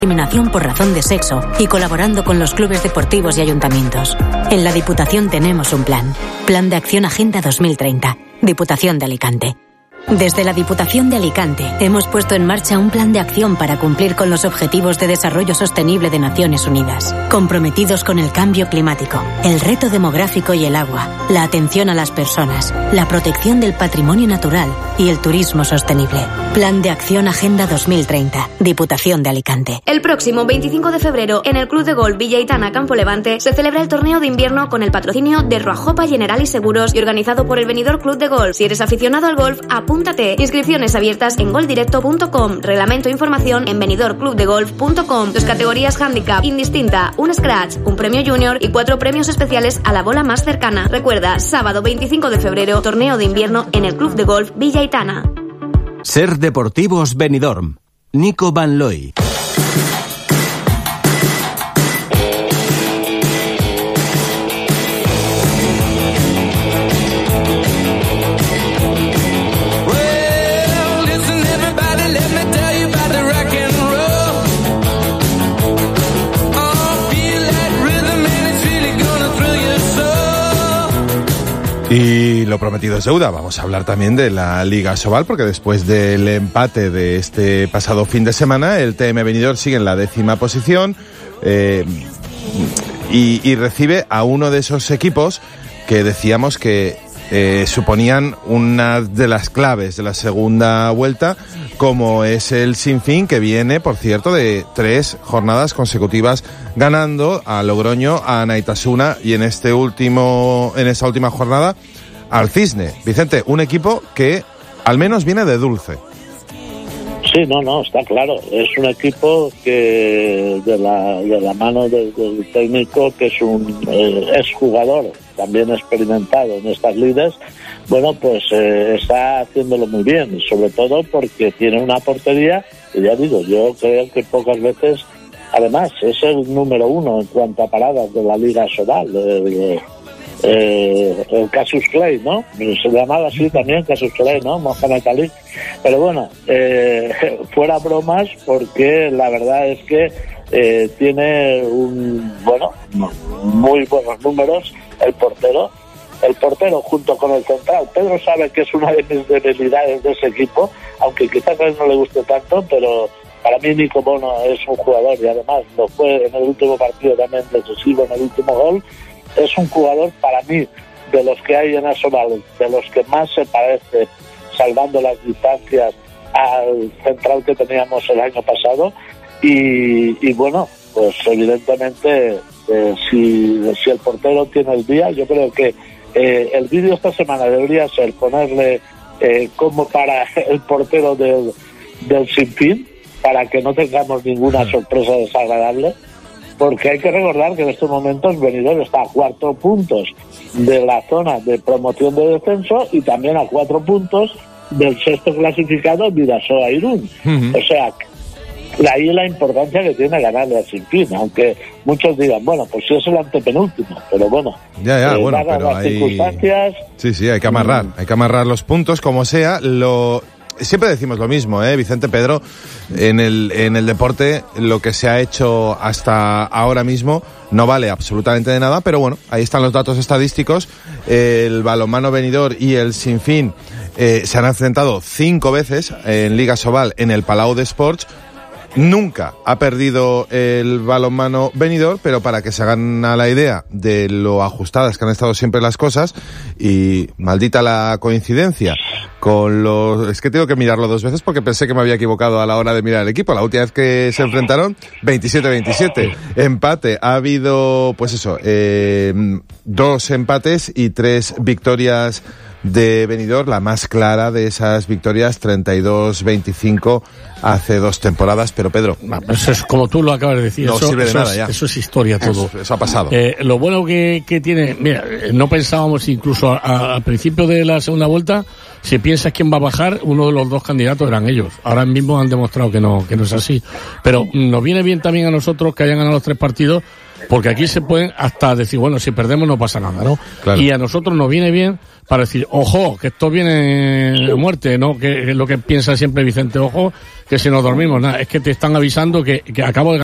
discriminación por razón de sexo y colaborando con los clubes deportivos y ayuntamientos. En la Diputación tenemos un plan. Plan de Acción Agenda 2030. Diputación de Alicante. Desde la Diputación de Alicante hemos puesto en marcha un plan de acción para cumplir con los Objetivos de Desarrollo Sostenible de Naciones Unidas, comprometidos con el cambio climático, el reto demográfico y el agua, la atención a las personas, la protección del patrimonio natural y el turismo sostenible. Plan de Acción Agenda 2030, Diputación de Alicante. El próximo 25 de febrero, en el Club de Golf Villa Aitana Campo Levante, se celebra el torneo de invierno con el patrocinio de Roajopa Generali Seguros y organizado por el Benidorm Club de Golf. Si eres aficionado al golf, apúntate. Inscripciones abiertas en goldirecto.com. Reglamento e información en benidormclubdegolf.com. 2 categorías handicap, indistinta, un scratch, un premio junior y 4 premios especiales a la bola más cercana. Recuerda, sábado 25 de febrero, torneo de invierno en el Club de Golf Villa Aitana. Ser Deportivos Benidorm. Nico Van Looy. Y lo prometido es deuda. Vamos a hablar también de la Liga Sobal, porque después del empate de este pasado fin de semana, el TM Benidorm sigue en la 10ª posición y recibe a uno de esos equipos que decíamos que suponían una de las claves de la segunda vuelta, como es el Sinfín, que viene, por cierto, de 3 jornadas consecutivas ganando a Logroño, a Naitasuna y en esta última jornada al Cisne. Vicente, un equipo que al menos viene de dulce. Sí, no, está claro. Es un equipo que de la mano del técnico, que es un exjugador también experimentado en estas lides, bueno, pues está haciéndolo muy bien, sobre todo porque tiene una portería, y ya digo, yo creo que pocas veces, además, es el número 1 en cuanto a paradas de la Liga Sobal, el Cassius Clay, ¿no? Se llamaba así también, Cassius Clay, ¿no? Mohamed Ali. Pero bueno, fuera bromas, porque la verdad es que tiene muy buenos números el portero junto con el central. Pedro sabe que es una de mis debilidades de ese equipo, aunque quizás a él no le guste tanto, pero para mí Nico Bono es un jugador, y además lo fue en el último partido también decisivo en el último gol. Es un jugador, para mí, de los que hay en Asobal, de los que más se parece, salvando las distancias, al central que teníamos el año pasado. Y bueno, pues evidentemente, si el portero tiene el día, yo creo que el vídeo esta semana debería ser ponerle como para el portero del Sinfín, para que no tengamos ninguna sorpresa desagradable. Porque hay que recordar que en estos momentos Benidorm está a 4 puntos de la zona de promoción de descenso y también a 4 puntos del 6º clasificado, Vidasoa Irún. Uh-huh. O sea, ahí la importancia que tiene ganarle al Sinfín, aunque muchos digan, bueno, pues si es el antepenúltimo, pero bueno, bueno, pero las circunstancias... Sí, hay que amarrar los puntos como sea. Siempre decimos lo mismo, Vicente, Pedro, en el deporte lo que se ha hecho hasta ahora mismo no vale absolutamente de nada, pero bueno, ahí están los datos estadísticos. El balonmano Benidorm y el Sinfín se han enfrentado 5 veces en Liga Sobal en el Palau de Sports. Nunca ha perdido el balonmano Benidorm, pero para que se hagan a la idea de lo ajustadas que han estado siempre las cosas, y maldita la coincidencia es que tengo que mirarlo 2 veces porque pensé que me había equivocado a la hora de mirar el equipo. La última vez que se enfrentaron, 27-27. Empate. Ha habido, pues eso, 2 empates y 3 victorias de Benidorm, la más clara de esas victorias, 32-25 hace 2 temporadas. Pero Pedro, eso es como tú lo acabas de decir, no sirve de nada ya. Eso es historia todo. Eso ha pasado. Lo bueno que tiene, mira, no pensábamos incluso al principio de la segunda vuelta si piensas quién va a bajar, uno de los dos candidatos eran ellos. Ahora mismo han demostrado que no es así. Pero nos viene bien también a nosotros que hayan ganado los 3 partidos, porque aquí se pueden hasta decir, bueno, si perdemos no pasa nada, ¿no? Claro. Y a nosotros nos viene bien para decir, ojo, que esto viene de muerte, ¿no? Que es lo que piensa siempre Vicente, ojo, que si nos dormimos, nada, es que te están avisando que acabo de